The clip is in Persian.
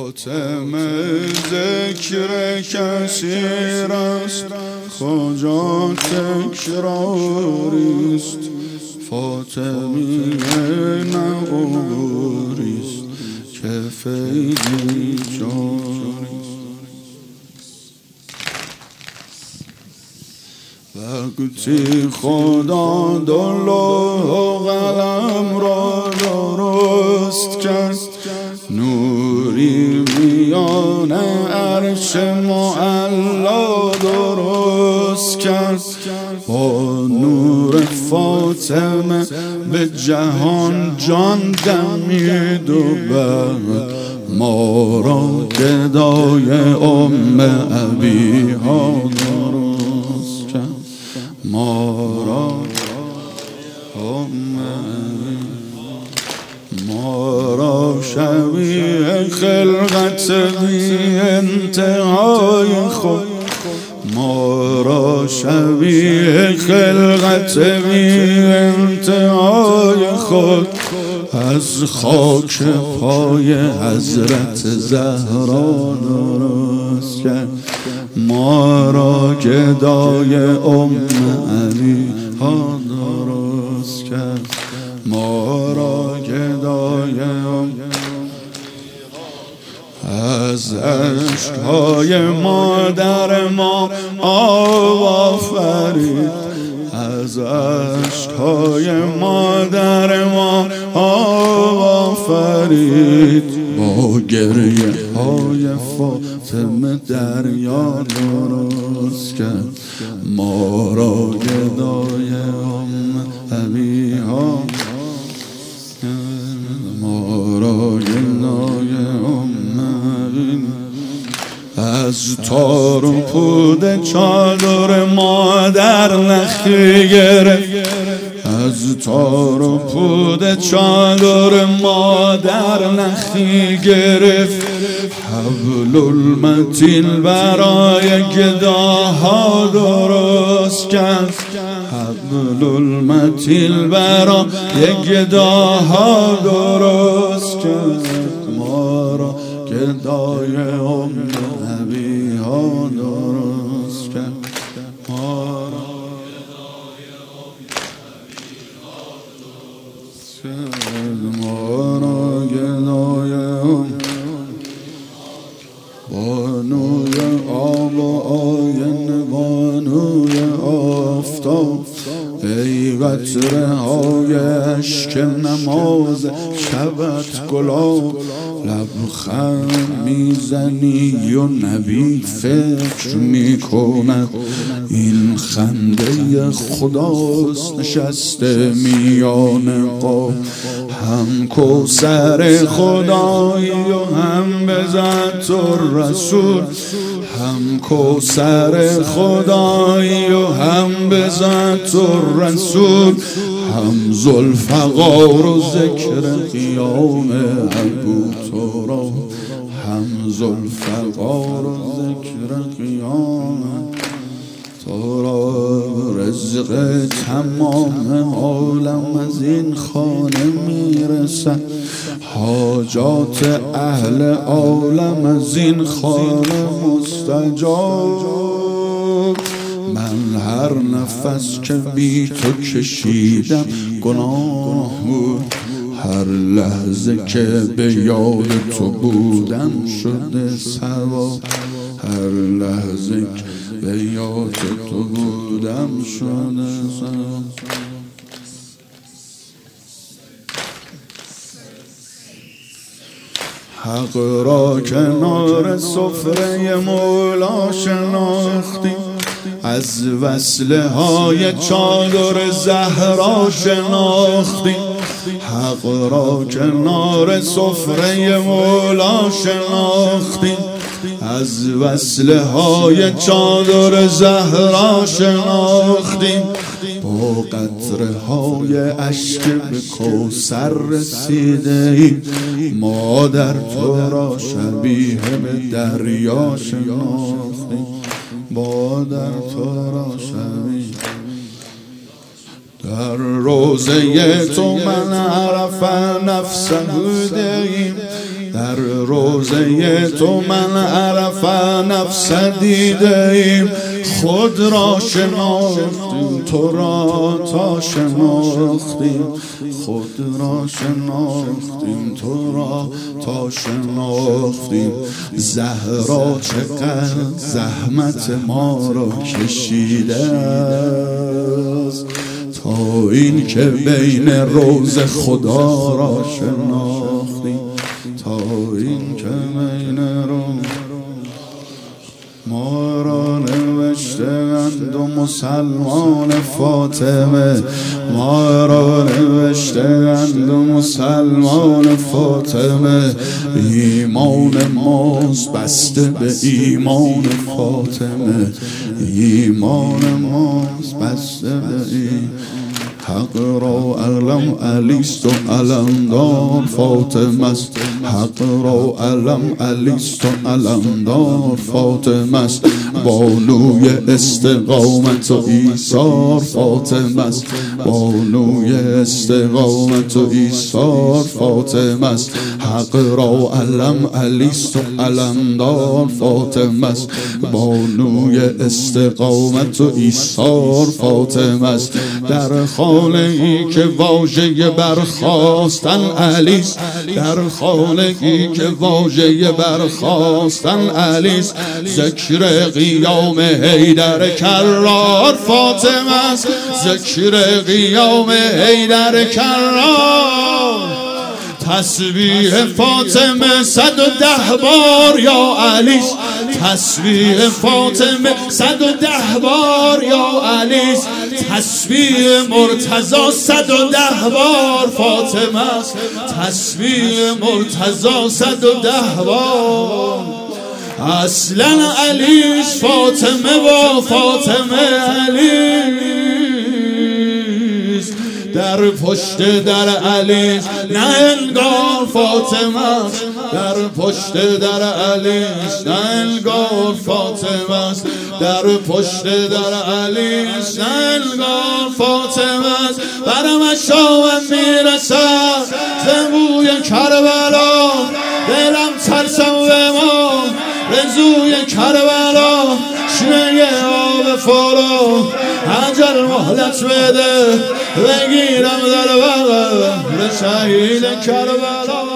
فاطمه ذکر کثیر است، خواجه تکراریست. فاطمیه نعوریست که فیضی جاریست. وقتی خدا دلو قلم را درست کرد، نوری میان عرش معلا درست کرد. با نور فاطمه به جهان جان دمید و بعد ما را گدای ام ابیها درست کرد. ما را شبیه خلقت بی انتهای خود، ما را شبیه خلقت بی انتهای خود از خاک پای حضرت زهرا درست کرد. ما را گدای ام علی ها درست کرد. ما را گدای ام از عشقهای مادر ما آب آفرید. از عشقهای مادر ما آب آفرید. با گریه های فاطمه دریا درست کرد. ما را گدای ام ابیها، ما را گدای ام از تار و پود چادر مادر نخی گرفت. از تار و پود چادر مادر نخی گرفت. حبل المتین برای گداها درست کرد. حبل المتین برای گداها درست کرد. ما را گدای ام ابیها درست کرد. ما را گدای ام ابیها درست کرد. ما را گدای ام بانوی آب و آین، بانوی آفتاب، ای قطره های اشک نماز شبت گلاب. لبخند میزنی و نبی فکر میکند این خنده خداست نشسته میان قاب. هم کوثر خدایی و هم به ذات الرسول، هم کوثر خدایی و هم به ذات الرسول، هم ذوالفقار و ذکر قیام ابو تراب، هم ذوالفقار و ذکر قیام تراب. رزق تمام عالم از این خانه میرسد، حاجات اهل عالم از این خانه مستجاب. من هر نفس که بی تو کشیدم گناه بود، هر لحظه که به یاد تو بودم شده ثواب. هر لحظه که به یاد تو بودم شده ثواب. حق را کنار سفره مولا شناختیم، از وصله های چادر زهرا شناختیم. حق را کنار سفره مولا شناختیم، از وصله های چادر زهرا شناختیم. با قطره های اشک به کوثر رسیده ایم، ما در تو را شبیه به دریا شناختیم. با در تو را شبیه در روزه تو من عرف نفسه بودیم، در در روزه تو من عرف نفس دیدیم، خود را شناختیم تو را تا شناختیم، خود را شناختیم تو را تا شناختیم. زهرا چقدر زحمت ما را کشیده است تا این که بین روز خدا را شناختیم، تا این که بین روز ما را نوشتند و مسلمان فاطمه، ما را نوشتند و مسلمان فاطمه. ایمان ماست بسته به ایمان فاطمه، ایمان ماست بسته به ایمان. حق را علم علیست و علمدار فاطمه است، حق را علم علیست و علمدار فاطمه است. بانوی استقامت و ایثار فاطمه است، بانوی استقامت و ایثار فاطمه است. حق را علم علیست و علمدار فاطمه است، بانوی استقامت و ایثار فاطمه است. در خانه‌ای که واژه برخاستن علیست، در خانه‌ای که واژه برخاستن علیست. ذکر قیام حیدر کرار فاطمه است، ذکر قیام حیدر کرار. تسبیح فاطمه 110 بار یا علیست، تسبیح فاطمه 110 بار یا علیست. تسبیح مرتضی 110 بار فاطمه است، تسبیح مرتضی 110 بار. اصلا علیست فاطمه با فاطمه علیست، در پشت در علیست نه انگار فاطمه است، در پشت در علیست نه انگار فاطمه است، در پشت در علیست نه انگار فاطمه است. برم شامم میرسد زبوی کربلا، دلم ترسم به ما رزوی کربلا. شنه آب فارا اجل مهلت بده، بگیرم در بغل شهید کربلا.